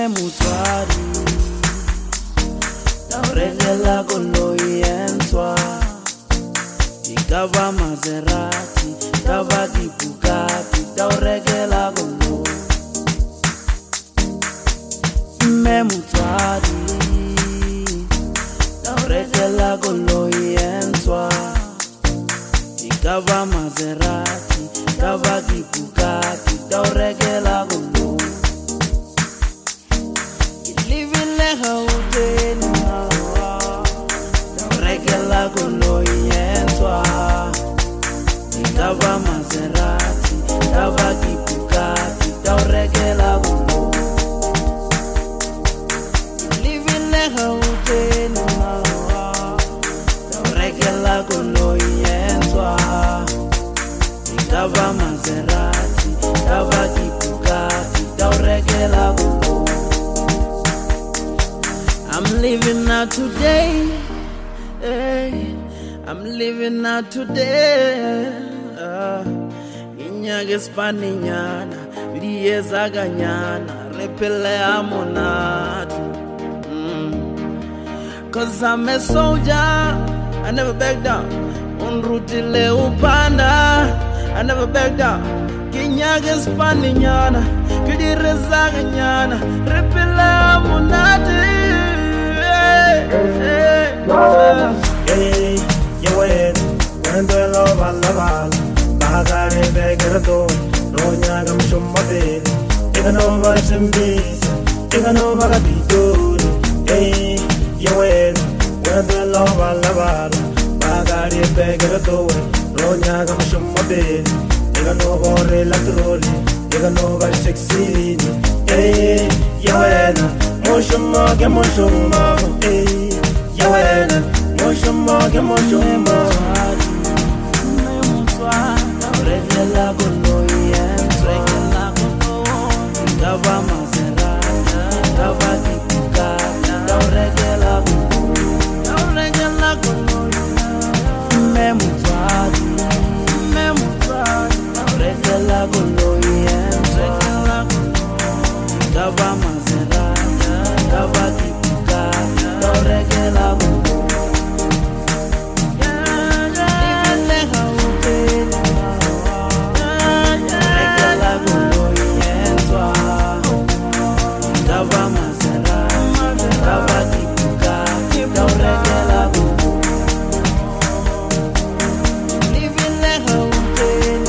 Mutuari Tauregela koloi enswa Ikava Maserati Ikava di Bugatti Tauregela koloi Mutuari Tauregela koloi enswa Ikava Maserati Ikava di Bugatti Tauregela koloi Tauregela koloi enswa Ikava Maserati Ikava di Bugatti Tauregela koloi Livile hauteni Tauregela koloi enswa Ikava Maserati Ikava di Bugatti Tauregela koloi I'm living out today, hey. I'm living out today. Inyage spaninyana, lieza ganyana, repele amonatu. Cause I'm a soldier, I never back down. Unrutile upanda, I never back down. Inyage spaninyana, kidireza ganyana, repele amonatu. Hey, you wait, when the love alaval, Bagare Begardo, Ronyagam Shumade, taken over some bees, taken over a beetle. Hey, you wait, when the love alaval, Bagare Begardo, Ronyagam Shumade, taken over a latroli, taken over 16. Hey, you wait. Moshuma, get moshuma, eh? Yawena, moshuma, get moshuma. Tauregela koloi enswa, Ikava Maserati, Ikava di Bugatti, Tauregela koloi, Mutuari, Tauregela koloi enswa, Ikava Maserati. Ikava di Bugatti, Tauregela koloi. Livile hauteni Tauregela koloi enswa Ikava Maserati, Ikava di Bugatti, Tauregela koloi. Livile hauteni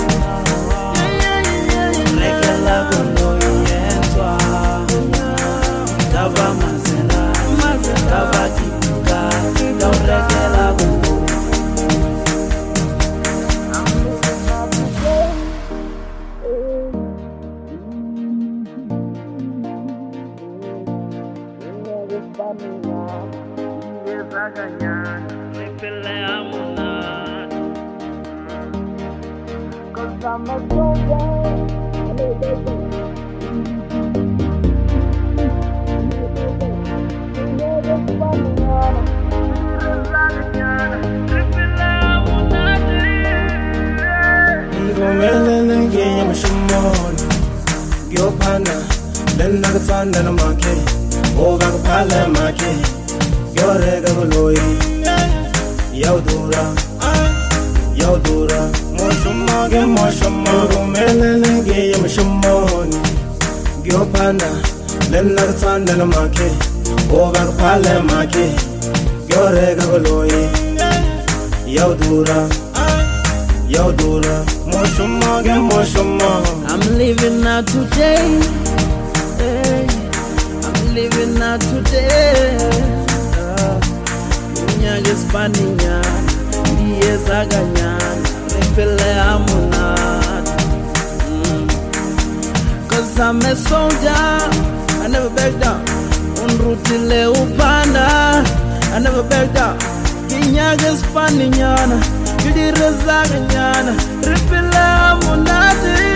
Tauregela koloi enswa Ikava Maserati, Ikava di Bugatti, Tauregela koloi. Cause I'm a soldier, Yopana, then Nagatana Make, Oga Pala Make, Yorega Loi, Yaudura, Moshumage, Moshumago, Melange, Yamashumon, Yopana, then Nagatana Make, Oga Pala Make, Yorega Loi, Yaudura, Moshuma. I'm living out today, hey. I'm living out today. Inyage spaninyana, lieza ganyana, repele amonatu. Cause I'm a soldier, I never back down. Unrutile upanda, I never back down. Inyage spaninyana, kidireza ganyana, repele amonatu.